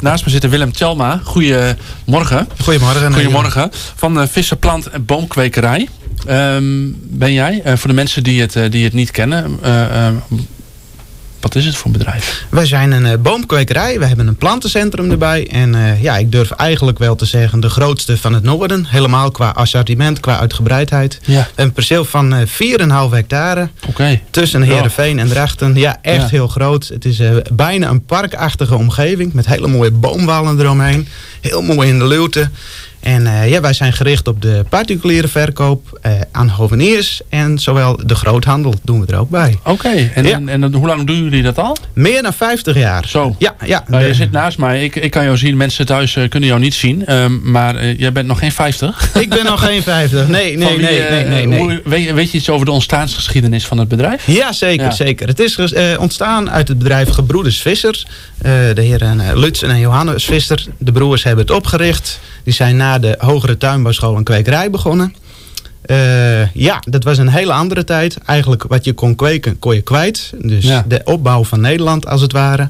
Naast me zit Willem Tjelma. Goedemorgen. Goedemorgen. Van Visser Plant en Boomkwekerij. Ben jij, voor de mensen die het niet kennen... wat is het voor een bedrijf? Wij zijn een boomkwekerij. We hebben een plantencentrum erbij. En ik durf eigenlijk wel te zeggen de grootste van het noorden. Helemaal qua assortiment, qua uitgebreidheid. Ja. Een perceel van 4,5 hectare. Okay. Tussen Heerenveen en Drachten. Ja, echt heel groot. Het is bijna een parkachtige omgeving. Met hele mooie boomwallen eromheen. Heel mooi in de luwte. En wij zijn gericht op de particuliere verkoop aan hoveniers. En zowel de groothandel doen we er ook bij. Oké. En hoe lang doen jullie dat al? Meer dan 50 jaar. Zo. Ja. Je zit naast mij. Ik kan jou zien. Mensen thuis kunnen jou niet zien. Maar jij bent nog geen 50. Ik ben nog geen 50. Nee. Weet je iets over de ontstaansgeschiedenis van het bedrijf? Ja, zeker. Het is ontstaan uit het bedrijf Gebroeders Visser. De heren Lutz en Johannes Visser. De broers hebben het opgericht. Die zijn na de hogere tuinbouwschool een kwekerij begonnen. Dat was een hele andere tijd. Eigenlijk wat je kon kweken, kon je kwijt. Dus de opbouw van Nederland als het ware.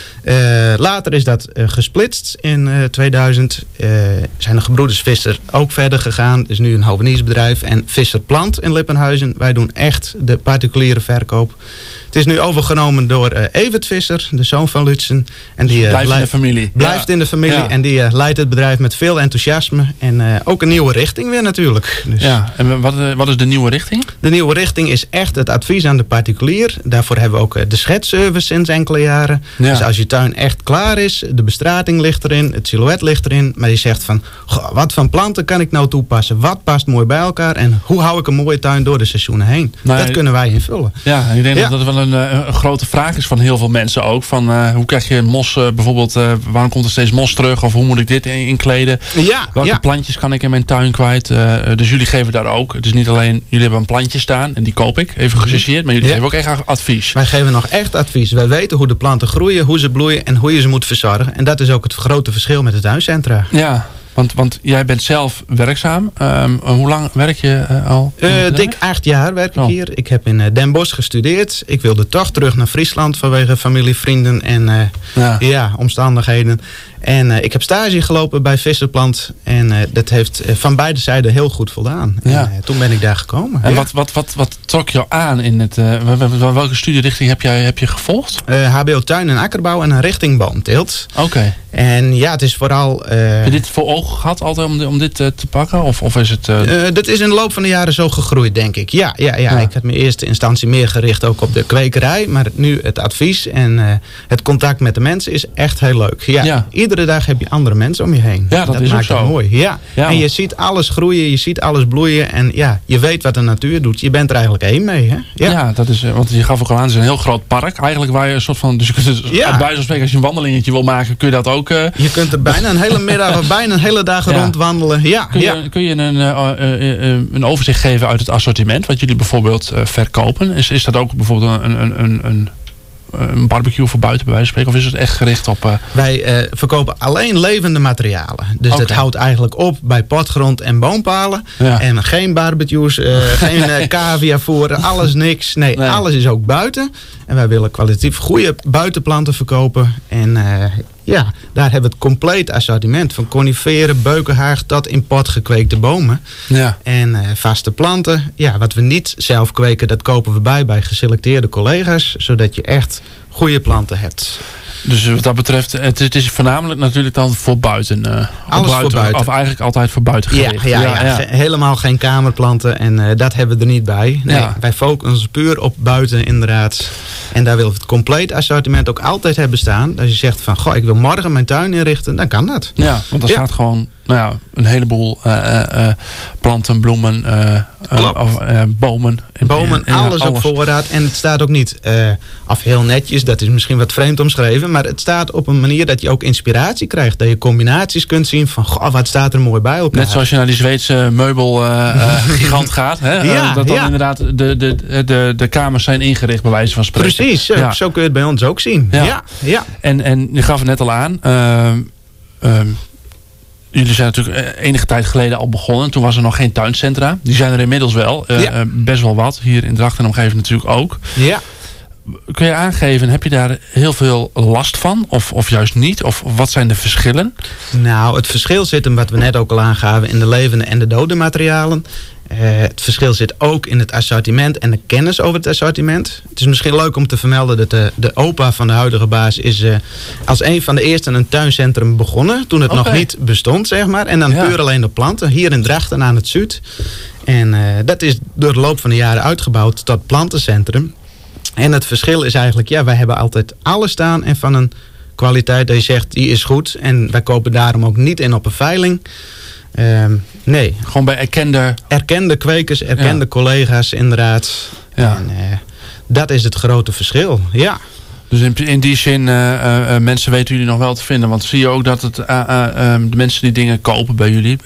Later is dat gesplitst in 2000. Zijn de Gebroeders Visser ook verder gegaan. Het is nu een hoveniersbedrijf. En Visser Plant in Lippenhuizen. Wij doen echt de particuliere verkoop. Het is nu overgenomen door Evert Visser, de zoon van Lutzen. En die blijft in de familie. Blijft in de familie. Ja. En die leidt het bedrijf met veel enthousiasme. En ook een nieuwe richting weer natuurlijk. Dus. Ja, en wat is de nieuwe richting? De nieuwe richting is echt het advies aan de particulier. Daarvoor hebben we ook de schetsservice sinds enkele jaren. Ja. Dus als je tuin echt klaar is, de bestrating ligt erin, het silhouet ligt erin. Maar je zegt van, wat voor planten kan ik nou toepassen? Wat past mooi bij elkaar? En hoe hou ik een mooie tuin door de seizoenen heen? Dat kunnen wij invullen. Ja, ik denk dat dat wel een grote vraag is van heel veel mensen ook. Van hoe krijg je mos bijvoorbeeld, waarom komt er steeds mos terug? Of hoe moet ik dit inkleden? Welke plantjes kan ik in mijn tuin kwijt? Dus jullie geven daar ook. Het is niet alleen, jullie hebben een plantje staan en die koop ik, even gechargeerd. Maar jullie geven ook echt advies. Wij geven nog echt advies. Wij weten hoe de planten groeien, hoe ze bloeien en hoe je ze moet verzorgen. En dat is ook het grote verschil met de tuincentra. Ja. Want jij bent zelf werkzaam. Hoe lang werk je al? Dik 8 jaar werk ik hier. Ik heb in Den Bosch gestudeerd. Ik wilde toch terug naar Friesland vanwege familie, vrienden en omstandigheden. En ik heb stage gelopen bij Visserplant. En dat heeft van beide zijden heel goed voldaan. Ja. En toen ben ik daar gekomen. En wat trok jou aan in het... welke studierichting heb je gevolgd? HBO Tuin en Akkerbouw en een richting boomteelt. Oké. En ja, het is vooral... Heb je dit voor ogen gehad altijd om dit te pakken? Of is het... Dat is in de loop van de jaren zo gegroeid, denk ik. Ja. Ik had me in eerste instantie meer gericht ook op de kwekerij. Maar nu het advies en het contact met de mensen is echt heel leuk. Ja. Iedere dag heb je andere mensen om je heen. Ja, dat is maakt ook het zo. mooi. Ja. En je ziet alles groeien, je ziet alles bloeien. En ja, je weet wat de natuur doet. Je bent er eigenlijk één mee. Hè? Ja, dat is, want je gaf ook al aan, het is een heel groot park. Eigenlijk waar je een soort van... Dus je kunt het, bij wijze van spreken, als je een wandelingetje wil maken, kun je dat ook... Je kunt er bijna een hele middag of bijna een hele dag rondwandelen. Kun je een overzicht geven uit het assortiment wat jullie bijvoorbeeld verkopen? Is dat ook bijvoorbeeld een barbecue voor buiten bij wijze van spreken? Of is het echt gericht op... Wij verkopen alleen levende materialen. Dus dat houdt eigenlijk op bij potgrond en boompalen. Ja. En geen barbecues, geen caviavoeren, alles niks. Nee, alles is ook buiten. En wij willen kwalitatief goede buitenplanten verkopen. En daar hebben we het compleet assortiment. Van coniferen, beukenhaag tot in pot gekweekte bomen. Ja. En vaste planten. Ja, wat we niet zelf kweken, dat kopen we bij geselecteerde collega's. Zodat je echt goede planten hebt. Dus wat dat betreft, het is voornamelijk natuurlijk dan voor buiten. Alles voor buiten. Of eigenlijk altijd voor buiten gericht. Ja. Helemaal geen kamerplanten en dat hebben we er niet bij. Nee, wij focussen ons puur op buiten inderdaad. En daar willen we het compleet assortiment ook altijd hebben staan. Als je zegt van, ik wil morgen mijn tuin inrichten, dan kan dat. Ja, want er staat gewoon een heleboel planten, bloemen, bomen. Bomen, alles op voorraad. En het staat ook niet af heel netjes, dat is misschien wat vreemd omschreven, maar het staat op een manier dat je ook inspiratie krijgt. Dat je combinaties kunt zien van, wat staat er mooi bij elkaar. Net zoals je naar die Zweedse meubelgigant gaat. Hè? Dat dan inderdaad de kamers zijn ingericht bij wijze van spreken. Precies, zo kun je het bij ons ook zien. Ja. En je gaf het net al aan... Jullie zijn natuurlijk enige tijd geleden al begonnen. Toen was er nog geen tuincentra. Die zijn er inmiddels wel. Best wel wat. Hier in Drachten en omgeving natuurlijk ook. Ja. kun je aangeven, heb je daar heel veel last van? Of juist niet? Of wat zijn de verschillen? Nou, het verschil zit hem, wat we net ook al aangaven, in de levende en de dode materialen. Het verschil zit ook in het assortiment en de kennis over het assortiment. Het is misschien leuk om te vermelden dat de opa van de huidige baas is als een van de eerste een tuincentrum begonnen. Toen het nog niet bestond, zeg maar. En dan puur alleen de planten. Hier in Drachten aan het Zuid. En dat is door de loop van de jaren uitgebouwd tot plantencentrum. En het verschil is eigenlijk, wij hebben altijd alles staan en van een kwaliteit dat je zegt, die is goed. En wij kopen daarom ook niet in op een veiling. Nee. Gewoon bij erkende kwekers, erkende collega's inderdaad. Ja. En dat is het grote verschil, ja. Dus in die zin, mensen weten jullie nog wel te vinden. Want zie je ook dat het de mensen die dingen kopen bij jullie,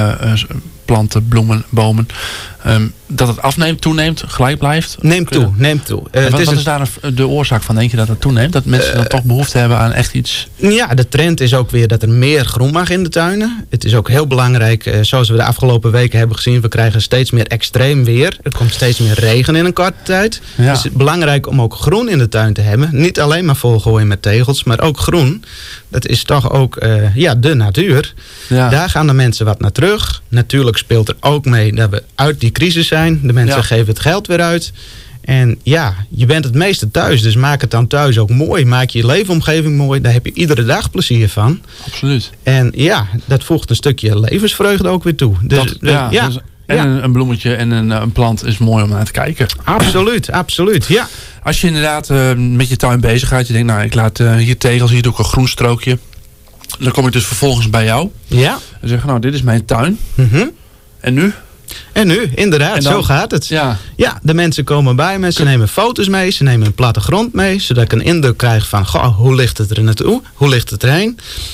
planten, bloemen, bomen, dat het afneemt, toeneemt, gelijk blijft? Neemt toe. Wat is daar de oorzaak van? Denk je dat het toeneemt? Dat mensen dan toch behoefte hebben aan echt iets? Ja, de trend is ook weer dat er meer groen mag in de tuinen. Het is ook heel belangrijk, zoals we de afgelopen weken hebben gezien, we krijgen steeds meer extreem weer. Er komt steeds meer regen in een korte tijd. Ja. Dus het is belangrijk om ook groen in de tuin te hebben. Niet alleen maar volgooien met tegels, maar ook groen. Dat is toch ook de natuur. Ja. Daar gaan de mensen wat naar terug. Natuurlijk speelt er ook mee dat we uit die crisis zijn. De mensen geven het geld weer uit. En je bent het meeste thuis. Dus maak het dan thuis ook mooi. Maak je leefomgeving mooi. Daar heb je iedere dag plezier van. Absoluut. En dat voegt een stukje levensvreugde ook weer toe. Dus, een bloemetje en een plant is mooi om naar te kijken. Absoluut, ja. Als je inderdaad met je tuin bezig gaat. Je denkt, ik laat hier tegels, hier doe ik een groen strookje. Dan kom ik dus vervolgens bij jou. Ja. En zeg, dit is mijn tuin. Mm-hmm. En nu? En nu, inderdaad, zo gaat het. Ja, de mensen komen bij me, ze nemen foto's mee, ze nemen een plattegrond mee, zodat ik een indruk krijg van, hoe ligt het er naartoe? Hoe ligt het erheen?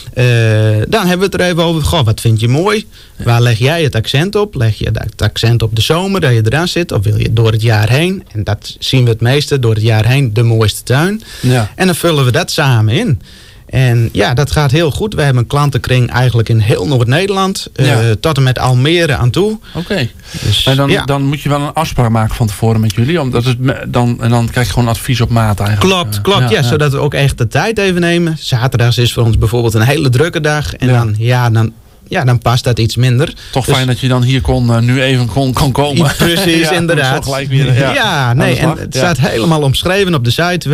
Dan hebben we het er even over, wat vind je mooi? Waar leg jij het accent op? Leg je het accent op de zomer, dat je eraan zit? Of wil je door het jaar heen? En dat zien we het meeste, door het jaar heen, de mooiste tuin. Ja. En dan vullen we dat samen in. En dat gaat heel goed. We hebben een klantenkring eigenlijk in heel Noord-Nederland. Tot en met Almere aan toe. Oké. Dus, dan moet je wel een afspraak maken van tevoren met jullie. Omdat dan krijg je gewoon advies op maat eigenlijk. Klopt. Zodat we ook echt de tijd even nemen. Zaterdags is voor ons bijvoorbeeld een hele drukke dag. En dan past dat iets minder. Toch fijn dat je dan hier nu even kon komen. Precies, inderdaad. Gelijk weer, en het staat helemaal omschreven op de site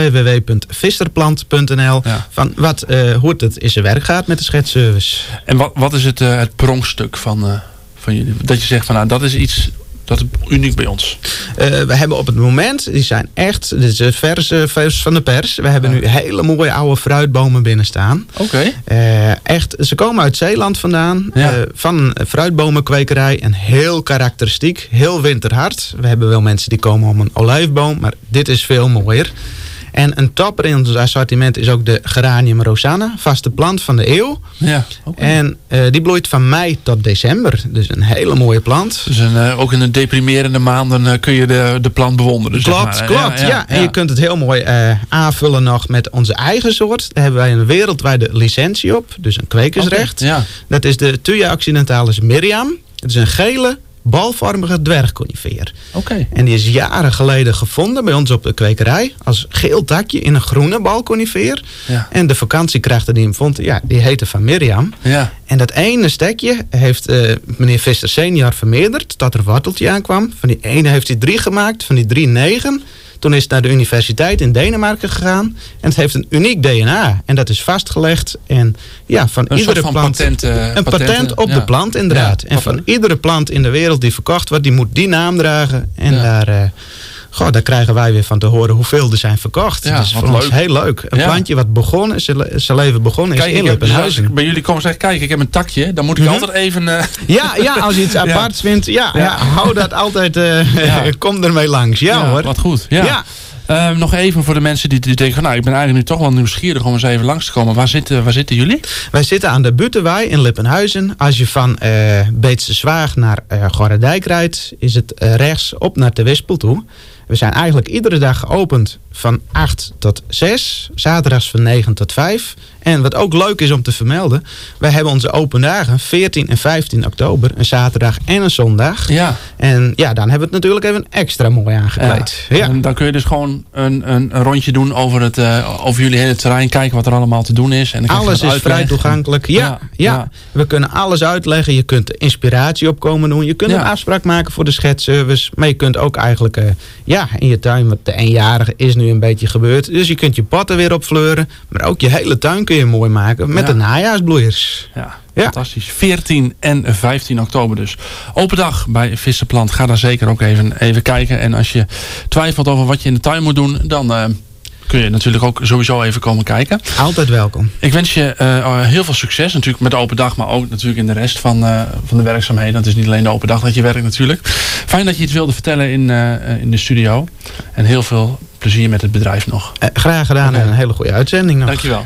www.visserplant.nl van hoe het in zijn werk gaat met de schetsservice. En wat is het pronkstuk van jullie? Dat je zegt van dat is iets dat is uniek bij ons. We hebben op het moment, die zijn echt, dit is vers van de pers. We hebben nu hele mooie oude fruitbomen binnen staan. Oké. Echt, ze komen uit Zeeland vandaan. Van een fruitbomenkwekerij. En heel karakteristiek, heel winterhard. We hebben wel mensen die komen om een olijfboom, maar dit is veel mooier. En een topper in ons assortiment is ook de Geranium rosanna, vaste plant van de eeuw. Ja, en die bloeit van mei tot december. Dus een hele mooie plant. Dus ook in de deprimerende maanden kun je de plant bewonderen. Klopt. En je kunt het heel mooi aanvullen nog met onze eigen soort. Daar hebben wij een wereldwijde licentie op. Dus een kwekersrecht. Dat is de Thuja occidentalis Miriam. Het is een gele, balvormige dwergconifeer. En die is jaren geleden gevonden bij ons op de kwekerij. Als geel takje in een groene balconifeer. Ja. En de vakantiekrachten die hem vond, die heette van Miriam. Ja. En dat ene stekje heeft meneer Visser senior vermeerderd tot er een worteltje aankwam. Van die ene heeft hij 3 gemaakt, van die 3 9. Toen is het naar de universiteit in Denemarken gegaan. En het heeft een uniek DNA. En dat is vastgelegd. En van een iedere soort plant. Een patent op de plant, inderdaad. En van iedere plant in de wereld die verkocht wordt, die moet die naam dragen. En daar krijgen wij weer van te horen hoeveel er zijn verkocht. Dat is voor ons heel leuk. Een plantje wat begonnen, zijn leven begonnen is in Lippenhuizen. Als bij jullie komen zeggen, kijk, ik heb een takje. Dan moet ik altijd even... als je iets aparts vindt, hou dat altijd, kom ermee langs. Hoor. Wat goed. Nog even voor de mensen die denken van, ik ben eigenlijk nu toch wel nieuwsgierig om eens even langs te komen. Waar zitten jullie? Wij zitten aan de Butenwei in Lippenhuizen. Als je van Beetse Zwaag naar Gorredijk rijdt, is het rechts op naar de Wispel toe. We zijn eigenlijk iedere dag geopend van 8 tot 6. Zaterdags van 9 tot 5. En wat ook leuk is om te vermelden, wij hebben onze open dagen 14 en 15 oktober, een zaterdag en een zondag. Ja. En ja, dan hebben we het natuurlijk even extra mooi aangekleed. Ja. En dan kun je dus gewoon een rondje doen over jullie hele terrein, kijken wat er allemaal te doen is. En dan alles is vrij toegankelijk. Ja. We kunnen alles uitleggen. Je kunt inspiratie opkomen doen. Je kunt een afspraak maken voor de schetsservice. Maar je kunt ook eigenlijk in je tuin, want de eenjarige is nu een beetje gebeurd. Dus je kunt je potten weer opfleuren. Maar ook je hele tuin kun je mooi maken met de najaarsbloeiers. Ja. Fantastisch. 14 en 15 oktober dus. Open dag bij Visserplant. Ga daar zeker ook even kijken. En als je twijfelt over wat je in de tuin moet doen, dan kun je natuurlijk ook sowieso even komen kijken. Altijd welkom. Ik wens je heel veel succes natuurlijk met de open dag, maar ook natuurlijk in de rest van de werkzaamheden. Het is niet alleen de open dag dat je werkt natuurlijk. Fijn dat je iets wilde vertellen in de studio. En heel veel plezier met het bedrijf nog. Graag gedaan en een hele goede uitzending nog. Dankjewel.